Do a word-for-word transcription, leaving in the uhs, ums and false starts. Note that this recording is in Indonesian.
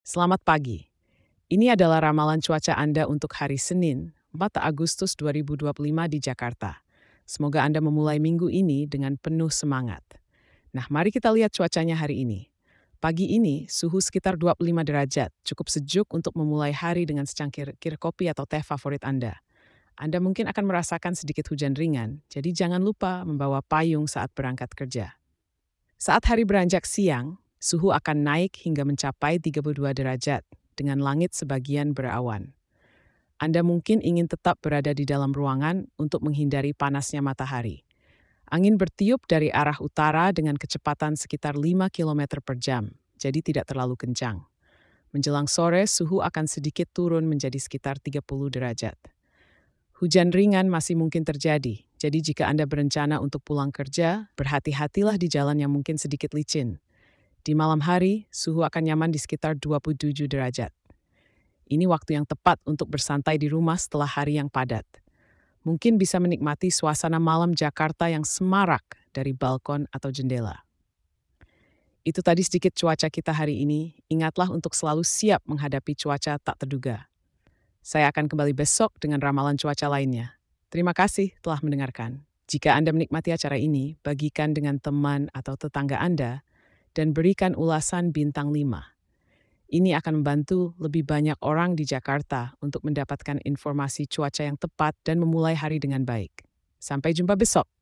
Selamat pagi. Ini adalah ramalan cuaca Anda untuk hari Senin, empat Agustus dua ribu dua puluh lima di Jakarta. Semoga Anda memulai minggu ini dengan penuh semangat. Nah, mari kita lihat cuacanya hari ini. Pagi ini, suhu sekitar dua puluh lima derajat, cukup sejuk untuk memulai hari dengan secangkir kir kopi atau teh favorit Anda. Anda mungkin akan merasakan sedikit hujan ringan, jadi jangan lupa membawa payung saat berangkat kerja. Saat hari beranjak siang, suhu akan naik hingga mencapai tiga puluh dua derajat dengan langit sebagian berawan. Anda mungkin ingin tetap berada di dalam ruangan untuk menghindari panasnya matahari. Angin bertiup dari arah utara dengan kecepatan sekitar lima kilometer per jam, jadi tidak terlalu kencang. Menjelang sore, suhu akan sedikit turun menjadi sekitar tiga puluh derajat. Hujan ringan masih mungkin terjadi, jadi jika Anda berencana untuk pulang kerja, berhati-hatilah di jalan yang mungkin sedikit licin. Di malam hari, suhu akan nyaman di sekitar dua puluh tujuh derajat. Ini waktu yang tepat untuk bersantai di rumah setelah hari yang padat. Mungkin bisa menikmati suasana malam Jakarta yang semarak dari balkon atau jendela. Itu tadi sedikit cuaca kita hari ini. Ingatlah untuk selalu siap menghadapi cuaca tak terduga. Saya akan kembali besok dengan ramalan cuaca lainnya. Terima kasih telah mendengarkan. Jika Anda menikmati acara ini, bagikan dengan teman atau tetangga Anda dan berikan ulasan bintang lima. Ini akan membantu lebih banyak orang di Jakarta untuk mendapatkan informasi cuaca yang tepat dan memulai hari dengan baik. Sampai jumpa besok.